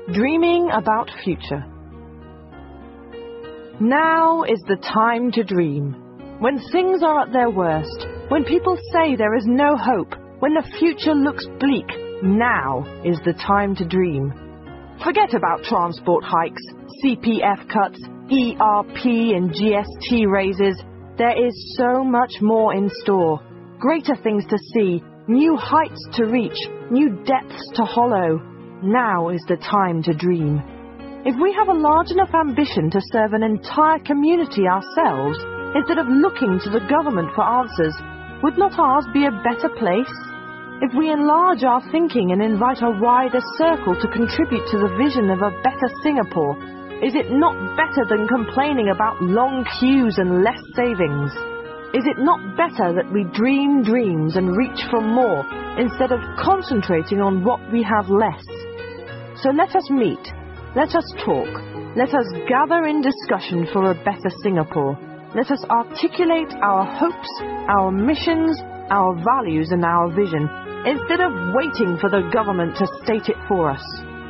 Dreaming about future. Now is the time to dream. When things are at their worst, when people say there is no hope, when the future looks bleak, now is the time to dream. Forget about transport hikes, CPF cuts, ERP and GST raises. There is so much more in store. Greater things to see, new heights to reach, new depths to hollow. Now is the time to dream. If we have a large enough ambition to serve an entire community ourselves, instead of looking to the government for answers, would not ours be a better place? If we enlarge our thinking and invite a wider circle to contribute to the vision of a better Singapore, is it not better than complaining about long queues and less savings? Is it not better that we dream dreams and reach for more, instead of concentrating on what we have less? So let us meet, let us talk, let us gather in discussion for a better Singapore. Let us articulate our hopes, our missions, our values and our vision, instead of waiting for the government to state it for us.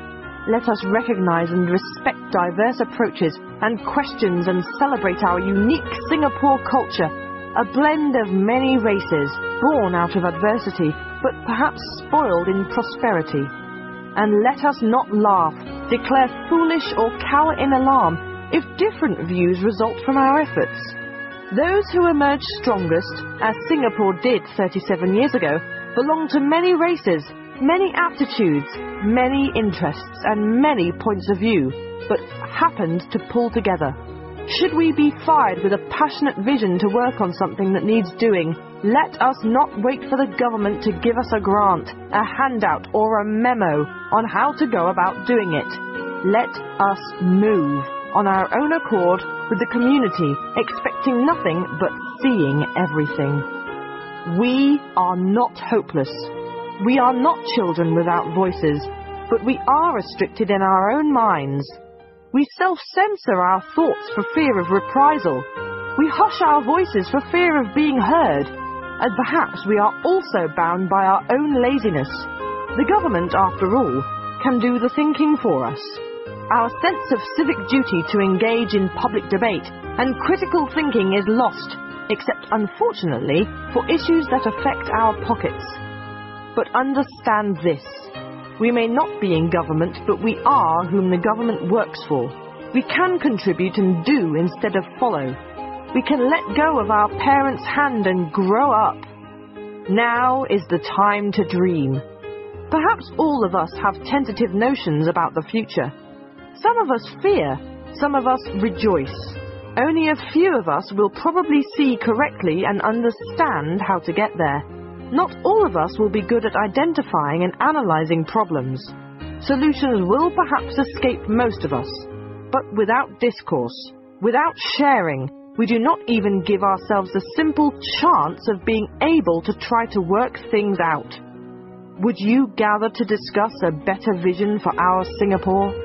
Let us recognize and respect diverse approaches and questions and celebrate our unique Singapore culture, a blend of many races, born out of adversity, but perhaps spoiled in prosperity. And let us not laugh, declare foolish or cower in alarm if different views result from our efforts. Those who emerge strongest, as Singapore did 37 years ago, belong to many races, many aptitudes, many interests, and many points of view, but happened to pull together. Should we be fired with a passionate vision to work on something that needs doing, let us not wait for the government to give us a grant, a handout, or a memo on how to go about doing it. Let us move on our own accord with the community, expecting nothing but seeing everything. We are not hopeless. We are not children without voices, but we are restricted in our own minds. We self-censor our thoughts for fear of reprisal. We hush our voices for fear of being heard. And perhaps we are also bound by our own laziness. The government, after all, can do the thinking for us. Our sense of civic duty to engage in public debate and critical thinking is lost, except unfortunately for issues that affect our pockets. But understand this. We may not be in government, but we are whom the government works for. We can contribute and do instead of follow. We can let go of our parents' hand and grow up. Now is the time to dream. Perhaps all of us have tentative notions about the future. Some of us fear, some of us rejoice. Only a few of us will probably see correctly and understand how to get there. Not all of us will be good at identifying and analyzing problems. Solutions will perhaps escape most of us. But without discourse, without sharing, we do not even give ourselves a simple chance of being able to try to work things out. Would you gather to discuss a better vision for our Singapore?